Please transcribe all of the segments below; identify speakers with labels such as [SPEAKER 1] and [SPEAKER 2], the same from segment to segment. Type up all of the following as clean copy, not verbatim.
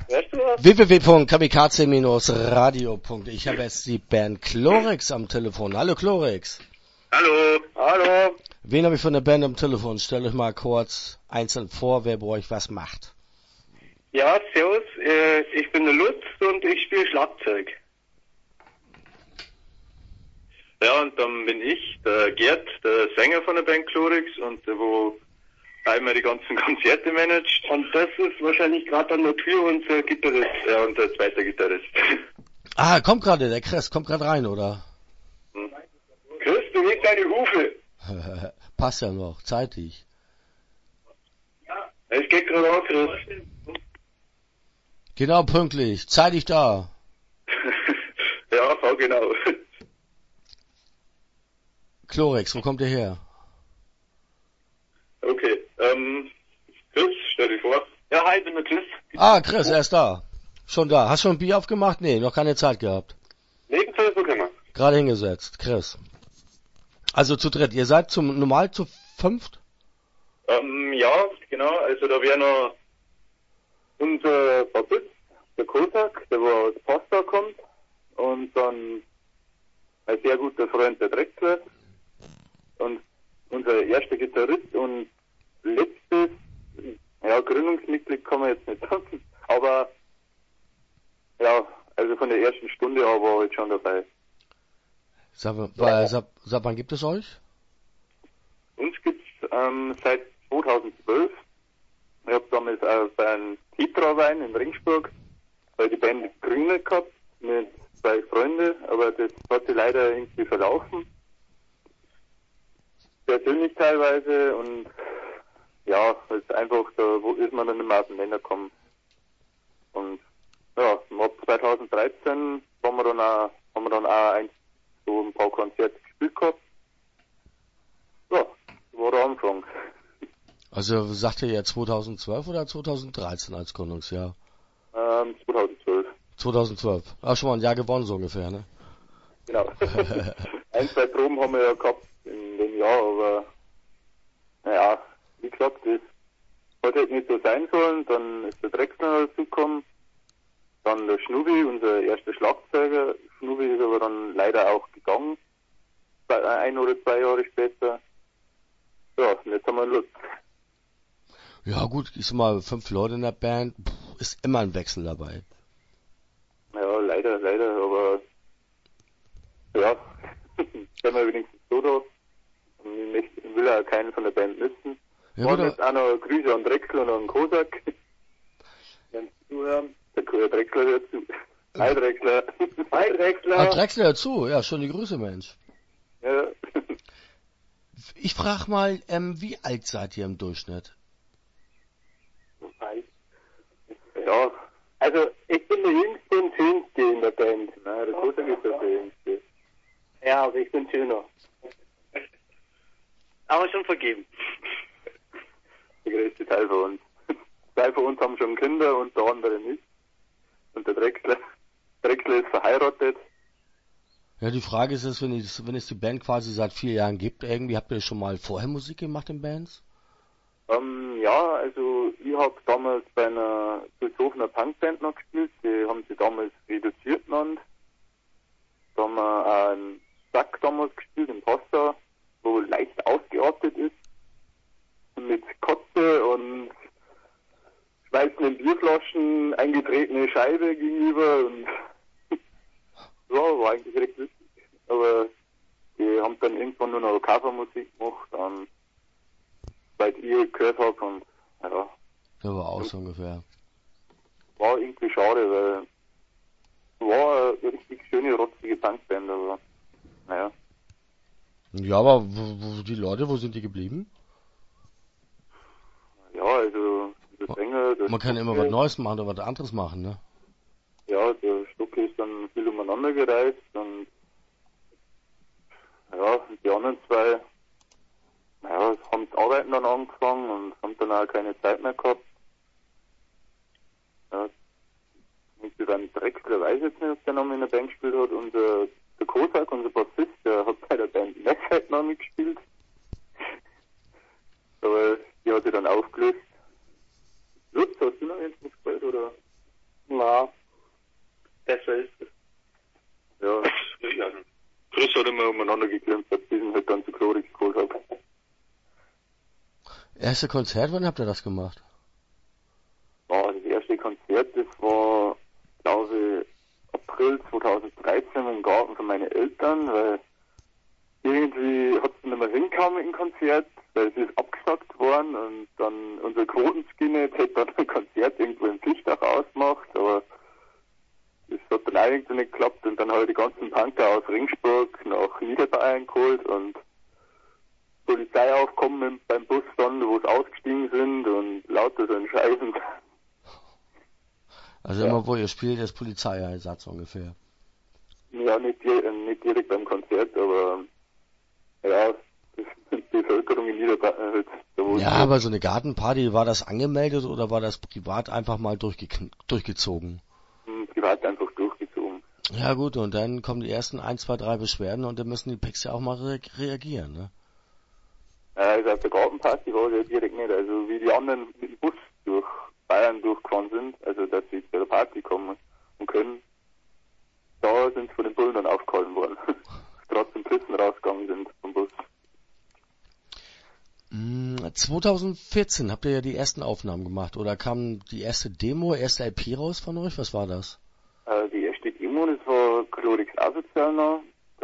[SPEAKER 1] Weißt du was?
[SPEAKER 2] www.kamikaze-radio. Ich habe jetzt die Band Chlorix am Telefon. Hallo Chlorix.
[SPEAKER 1] Hallo. Hallo.
[SPEAKER 2] Wen habe ich von der Band am Telefon? Stellt euch mal kurz einzeln vor, wer bei euch was macht.
[SPEAKER 1] Ja, servus. Ich bin der Lutz und ich spiele Schlagzeug.
[SPEAKER 3] Ja, und dann bin ich, der Gerd, der Sänger von der Band Chlorix und der, wo einmal die ganzen Konzerte managt.
[SPEAKER 1] Und das ist wahrscheinlich gerade an der Tür unser Gitarrist.
[SPEAKER 3] Ja, und der zweite Gitarrist.
[SPEAKER 2] Ah, kommt gerade, der Chris, kommt gerade rein, oder?
[SPEAKER 1] Chris, du leg deine Hufe.
[SPEAKER 2] Passt ja noch, zeitig.
[SPEAKER 1] Es geht gerade an, Chris.
[SPEAKER 2] Genau, pünktlich, zeitig da.
[SPEAKER 3] Ja, genau.
[SPEAKER 2] Chlorix, wo kommt ihr her?
[SPEAKER 3] Okay, Chris, stell dich vor.
[SPEAKER 1] Ja, hi, ich bin der Chris.
[SPEAKER 2] Ah, Chris, er ist da. Schon da. Hast du schon ein Bier aufgemacht? Nee, noch keine Zeit gehabt.
[SPEAKER 1] Nebenfall ist okay,
[SPEAKER 2] Gerade hingesetzt, Chris. Also zu dritt. Ihr seid normal zu fünft?
[SPEAKER 3] Ja, genau, also da wäre noch
[SPEAKER 1] Unser Bassist, der Kosak, der wo aus Pasta kommt. Und dann ein sehr guter Freund, der Drechsler. Und unser erster Gitarrist und letztes, ja, Gründungsmitglied kann man jetzt nicht sagen, aber ja, also von der ersten Stunde an war ich schon dabei.
[SPEAKER 2] Sag wann gibt es euch?
[SPEAKER 1] Uns gibt's seit 2012. Ich habe damals auch bei einem Tetra-Wein in Ringsburg die Band gegründet gehabt mit 2 Freunden, aber das hat sich leider irgendwie verlaufen. Persönlich teilweise und ja, ist einfach, da ist man dann nicht mehr auf den Nenner gekommen. Und ja, ab 2013 haben wir dann auch so ein paar Konzerte gespielt gehabt. Ja, war der Anfang.
[SPEAKER 2] Also sagt ihr ja 2012 oder 2013 als Gründungsjahr?
[SPEAKER 1] 2012.
[SPEAKER 2] 2012. Ah, schon mal ein Jahr gewonnen so ungefähr, ne?
[SPEAKER 1] Genau. 1, 2 Proben haben wir ja gehabt in dem Jahr, aber naja, wie gesagt, das hat halt nicht so sein sollen. Dann ist der Drechsler dazugekommen, dann der Schnubi, unser erster Schlagzeuger. Schnubi ist aber dann leider auch gegangen, 1 oder 2 Jahre später. Ja, und jetzt haben wir Lust.
[SPEAKER 2] Ja gut, ich sag mal, 5 Leute in der Band, ist immer ein Wechsel dabei.
[SPEAKER 1] Ja, leider, aber ja, sind wir wenigstens so da. Und ich will ja keinen von der Band missen.
[SPEAKER 2] Ja,
[SPEAKER 1] Und jetzt auch noch Grüße an Drechsler und an Kosak. Wenn Sie zuhören, der Drechsler hört zu. Hi Drechsler. Hi Drechsler.
[SPEAKER 2] Ah, Drechsler dazu, ja, schöne Grüße, Mensch.
[SPEAKER 1] Ja.
[SPEAKER 2] Ich frag mal, wie alt seid ihr im Durchschnitt?
[SPEAKER 1] Ja, also ich bin der Jüngste und Schönste in der Band. Na, der Kosak ist der Jüngste. Ja, aber ich bin schöner. Aber schon vergeben. Der größte Teil von uns. 2 von uns haben schon Kinder und der andere nicht. Und der Drechsler ist verheiratet.
[SPEAKER 2] Ja, die Frage ist es, wenn es die Band quasi seit 4 Jahren gibt, irgendwie habt ihr schon mal vorher Musik gemacht in Bands?
[SPEAKER 1] Ja, also ich habe damals bei einer Philosophener Punkband noch gespielt, die haben sie damals reduziert genannt. Da haben wir einen Sack damals gespielt in Passau, wo leicht ausgeartet ist. Mit Kotze und schweißenden Bierflaschen, eingetretene Scheibe gegenüber und ja, war eigentlich recht lustig. Aber die haben dann irgendwann nur noch Covermusik gemacht, weil ich gehört habe und ja.
[SPEAKER 2] Ja, war auch so ungefähr.
[SPEAKER 1] War irgendwie schade, weil war eine richtig schöne, rotzige Punkband, aber naja.
[SPEAKER 2] Ja, aber wo die Leute, wo sind die geblieben?
[SPEAKER 1] Ja, also der Sänger...
[SPEAKER 2] Man kann immer was Neues machen oder was anderes machen, ne?
[SPEAKER 1] Ja, der Stucke ist dann viel umeinander gereist und ja, die anderen 2 haben das Arbeiten dann angefangen und haben dann auch keine Zeit mehr gehabt. Ja, irgendwie beim Drechsler weiß ich jetzt nicht, ob der noch in der Band gespielt hat und der Kosak, unser Bassist, der hat bei der Band Netzheit noch mitgespielt. Aber die hat sich dann aufgelöst. Lutz, hast du noch jetzt gespielt oder?
[SPEAKER 4] Na, besser ist es.
[SPEAKER 3] Ja, Chris hat immer umeinander geklemmt, bis ich ihn halt dann zu Chlorix geholt habe.
[SPEAKER 2] Erste Konzert, wann habt ihr das gemacht?
[SPEAKER 1] Ja, das erste Konzert, das war, glaube ich, April 2013 im Garten von meinen Eltern, weil irgendwie hat es nicht mehr hingekommen im Konzert, weil es ist abgesagt worden und dann unser Quotenskinhead hätte dann ein Konzert irgendwo im Fichtach ausgemacht, aber das hat dann auch irgendwie nicht geklappt und dann habe ich die ganzen Punker aus Ringsburg nach Niederbayern geholt und Polizei aufkommen beim Bus dann, wo sie ausgestiegen sind und lauter so ein Scheißen.
[SPEAKER 2] Also
[SPEAKER 1] Ja.
[SPEAKER 2] immer wo ihr spielt, ist Polizeieinsatz ungefähr.
[SPEAKER 1] Ja, nicht direkt beim Konzert, aber ja, die Bevölkerung in Niederbayern halt. Da wo
[SPEAKER 2] Ja, aber so eine Gartenparty, war das angemeldet oder war das privat einfach mal durchgezogen?
[SPEAKER 1] privat einfach durchgezogen.
[SPEAKER 2] Ja gut, und dann kommen die ersten 1, 2, 3 Beschwerden und dann müssen die Picks ja auch mal reagieren, ne?
[SPEAKER 1] Also auf der Gartenparty war es ja direkt nicht. Also wie die anderen mit dem Bus durch Bayern durchgefahren sind, also dass sie zu der Party kommen und können, da sind sie von den Bullen dann aufgehalten worden. Trotzdem Pissen rausgegangen sind vom Bus.
[SPEAKER 2] 2014 habt ihr ja die ersten Aufnahmen gemacht, oder kam die erste Demo, erste LP raus von euch? Was war das?
[SPEAKER 1] Die erste Demo, das war Chlorix Asozial noch.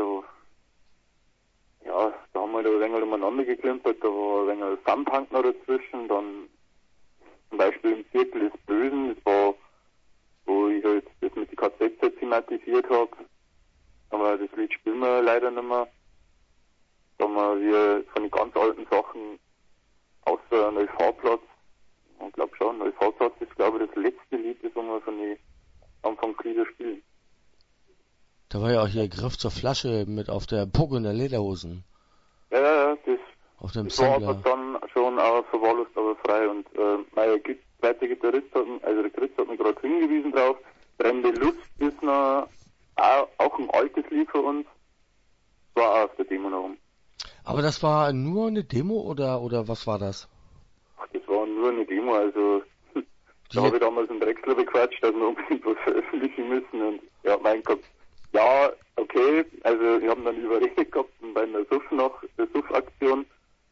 [SPEAKER 1] Da haben wir da ein wenig umeinander geklimpert, da war ein wenig Sunpunk noch dazwischen, dann zum Beispiel im Zirkel des Bösen, das war, wo ich halt das mit die KZ thematisiert habe, aber das Lied spielen wir leider nicht mehr. Da haben wir von den ganz alten Sachen, außer Neufahplatz, ich glaube schon, Neufahplatz ist glaube ich das letzte Lied, das wir von den Anfangslieder spielen.
[SPEAKER 2] Da war ja auch hier Griff zur Flasche mit auf der Puck und der Lederhosen.
[SPEAKER 1] Ja,
[SPEAKER 2] Auf dem
[SPEAKER 1] das war aber
[SPEAKER 2] Sampler.
[SPEAKER 1] dann schon auch verwahrlost, aber frei und mein zweiter Gitarrist der Chris hat mir gerade hingewiesen drauf, Brennende Lust ist noch auch ein altes Lied für uns, war auch auf der Demo noch rum.
[SPEAKER 2] Aber das war nur eine Demo oder was war das?
[SPEAKER 1] Ach, das war nur eine Demo, also da habe ich damals einen Drechsler bequatscht, dass wir unbedingt was veröffentlichen müssen und er hat meint gehabt, ja, okay, also wir haben dann überredet gehabt bei einer Suff-Aktion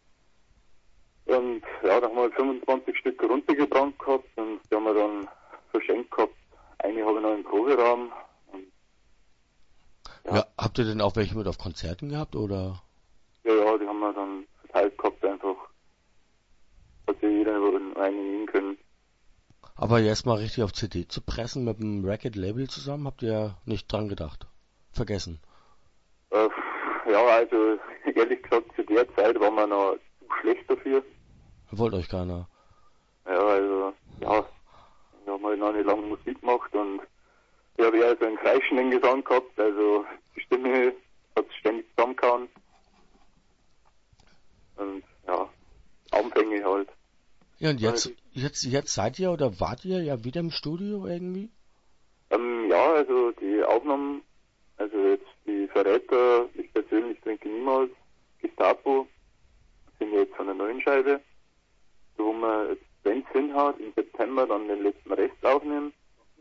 [SPEAKER 1] und ja, da haben wir halt 25 Stück runtergebrannt gehabt und die haben wir dann verschenkt gehabt. Eine habe ich noch im Proberaum. Und,
[SPEAKER 2] Ja, habt ihr denn auch welche mit auf Konzerten gehabt oder?
[SPEAKER 1] Ja, die haben wir dann verteilt gehabt einfach. Hat sich jeder über einen nehmen können.
[SPEAKER 2] Aber jetzt mal richtig auf CD zu pressen mit dem Racket-Label zusammen, habt ihr nicht dran gedacht? Vergessen?
[SPEAKER 1] Ja, also ehrlich gesagt, zu der Zeit waren wir noch zu schlecht dafür.
[SPEAKER 2] Wollt euch keiner.
[SPEAKER 1] Ja, also, ja, wir haben halt noch nicht lange Musik gemacht und ich habe eher so einen kreischenden Gesang gehabt, also die Stimme hat ständig zusammengehauen. Und ja, Anfänge halt.
[SPEAKER 2] Ja, und jetzt seid ihr oder wart ihr ja wieder im Studio irgendwie?
[SPEAKER 1] Ja, also die Aufnahmen, also jetzt die Verräter, ich persönlich trinke niemals, Gestapo, sind jetzt von der neuen Scheibe, wo wir jetzt, wenn es hinhaut, im September dann den letzten Rest aufnehmen.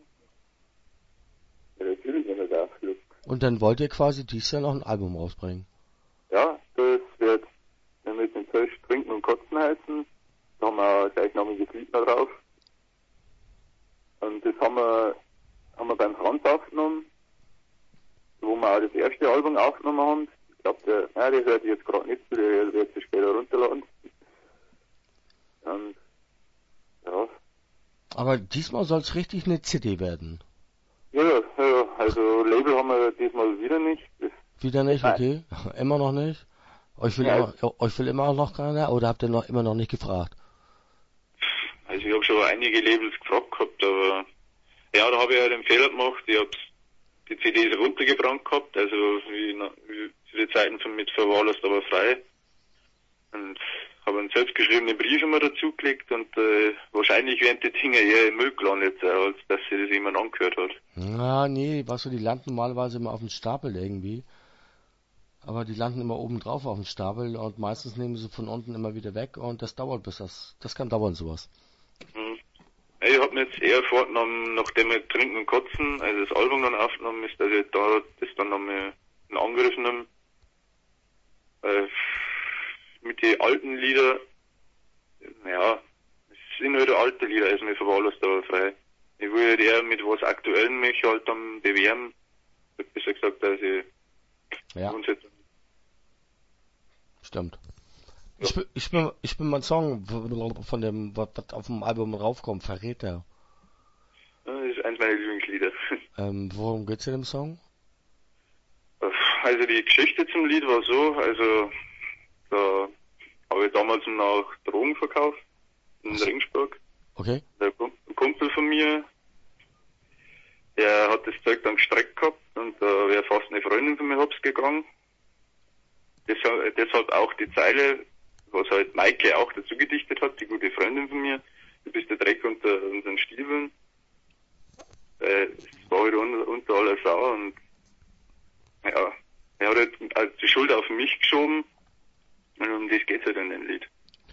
[SPEAKER 1] Ja, natürlich, wenn er da auflöst.
[SPEAKER 2] Und dann wollt ihr quasi dieses Jahr noch ein Album rausbringen?
[SPEAKER 1] Ja, das wird, wenn wir den Zölsch trinken und kotzen heißen, da haben wir ein gleichnamiges Lied noch drauf. Und das haben wir beim Franz aufgenommen, wo wir auch das erste Album aufgenommen haben. Ich glaube, der hört jetzt gerade nicht zu, der wird sich später runterladen. Und, ja.
[SPEAKER 2] Aber diesmal soll es richtig eine CD werden.
[SPEAKER 1] Ja, also Label haben wir diesmal wieder nicht. Das
[SPEAKER 2] Wieder nicht, okay? Immer noch nicht? Euch will immer noch keiner oder habt ihr immer noch nicht gefragt?
[SPEAKER 3] Also ich habe schon einige Labels gefragt gehabt, aber ja, da habe ich halt einen Fehler gemacht. Ich habe die CDs runtergebrannt gehabt, also wie zu den Zeiten von mit verwahrlost, aber frei. Und habe einen selbstgeschriebenen Brief immer dazugelegt und wahrscheinlich wären die Dinger eher im Müll gelandet, als dass sich das jemand angehört hat.
[SPEAKER 2] Na, nee, weißt du, die landen normalerweise immer auf dem Stapel irgendwie. Aber die landen immer oben drauf auf dem Stapel und meistens nehmen sie von unten immer wieder weg und das dauert das kann dauern sowas.
[SPEAKER 3] Ich habe habe mir jetzt eher vorgenommen, nachdem wir Trinken und Kotzen, also das Album dann aufgenommen ist, dass ich da das dann nochmal in Angriff nehme. Mit den alten Lieder, ja, es sind halt alte Lieder, also mir verwahrlost da frei. Ich will halt eher mit was Aktuellem mich halt dann bewerben. Ich hab besser gesagt, dass ich
[SPEAKER 2] Ja,
[SPEAKER 3] Umsetzung.
[SPEAKER 2] stimmt.
[SPEAKER 3] Ja.
[SPEAKER 2] Ich bin mal ein Song von dem, was auf dem Album raufkommt, Verräter.
[SPEAKER 3] Ja, das ist eins meiner Lieblingslieder.
[SPEAKER 2] Worum geht's in dem Song?
[SPEAKER 3] Also die Geschichte zum Lied war so, also da habe ich damals noch Drogen verkauft in Ringsburg.
[SPEAKER 2] Okay.
[SPEAKER 3] Der Kumpel von mir, der hat das Zeug dann gestreckt gehabt und da wäre fast eine Freundin von mir hops gegangen. Deshalb auch die Zeile, was halt Maike auch dazu gedichtet hat, die gute Freundin von mir, du bist der Dreck unter unseren Stiefeln. Das war halt unter aller Sau und ja, er hat halt die Schuld auf mich geschoben und um das geht's halt in dem Lied.